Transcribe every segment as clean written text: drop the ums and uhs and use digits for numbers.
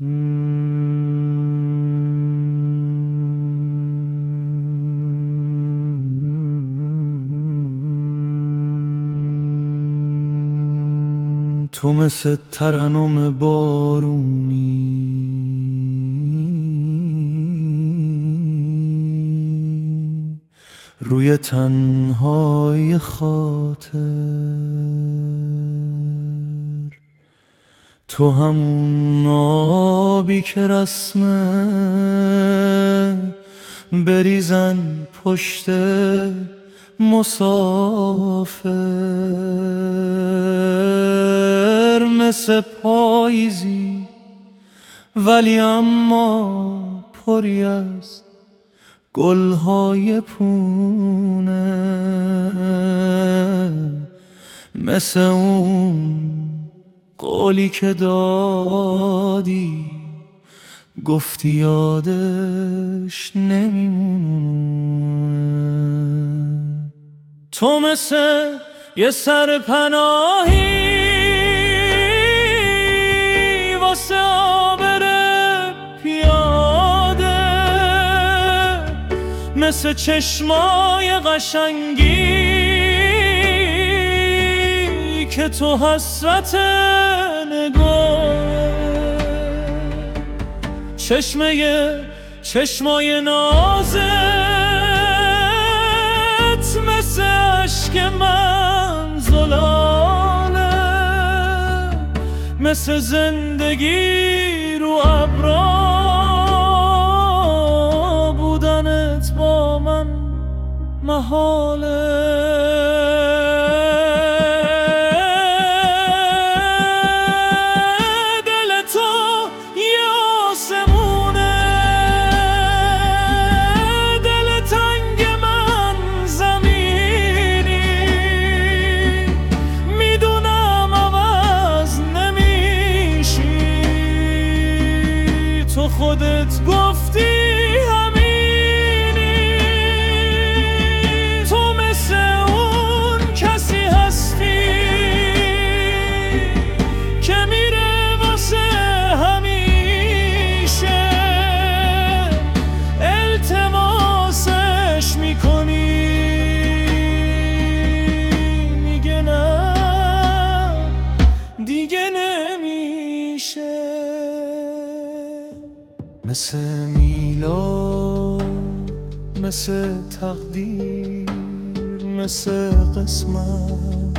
تو مثل ترنم بارونی روی تنهای خاطر، تو همون آبی که رسمه بریزن پشت مسافر، مثل پاییزی ولی اما پری از گلهای پونه، مثل اون قولی که دادی گفتی یادش نمیمونه. تو مثل یه سرپناهی واسه عابر پیاده، مثل چشمای قشنگی که تو حسرت نگاه، چشمای نازت مثل عشق من زلاله، مثل زندگی رو ابرا بودنت با من محاله. خودت گفتی همینی، تو مثل اون کسی هستی که میره واسه همیشه، التماسش میکنی میگه نه دیگه نمیشه. مثل میلاد، مثل تقدیر، مثل قسمت،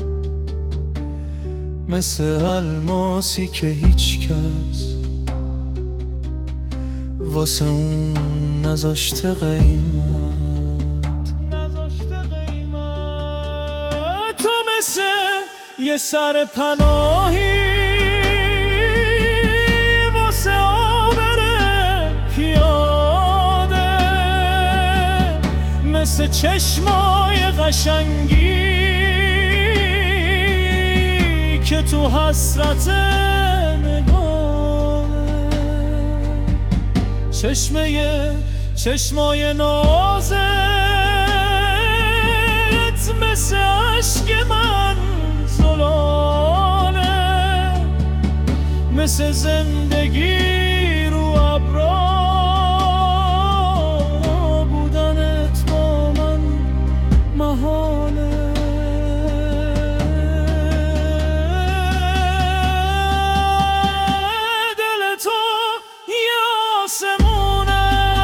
مثل الماسی که هیچ کس واسه اون نذاشته قیمت. تو مثل یه سرپناهی مثل چشمای قشنگی که تو حسرت نگاه، چشمای نازت مثل عشق من زلاله، مثل زندگی رو ابرا محاله. دل تو یه آسمونه،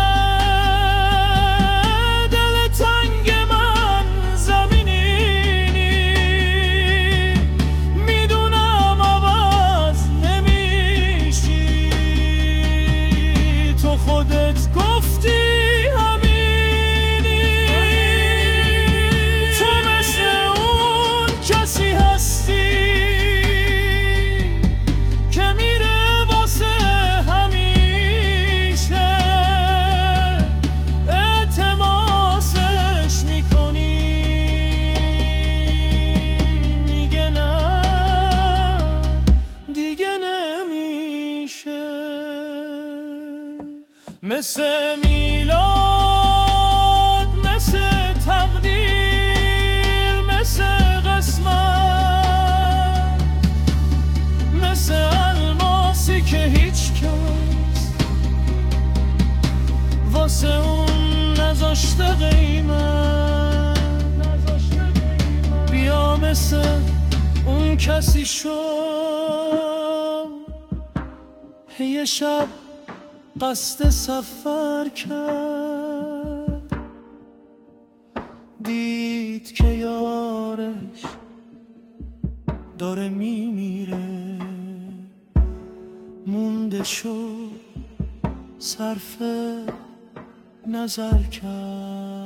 دل تنگ من زمینی، میدونم عوض نمیشی، تو خودت گفتی مثل میلاد، مثل تقدیر، مثل قسمت، مثل الماسی که هیچ هیچ کس واسه اون نذاشته قیمت. بیا مثل اون کسی شو یه شب قصد سفر کرد، دید که یارش داره میمیره، مونده شد صرف نظر کرد.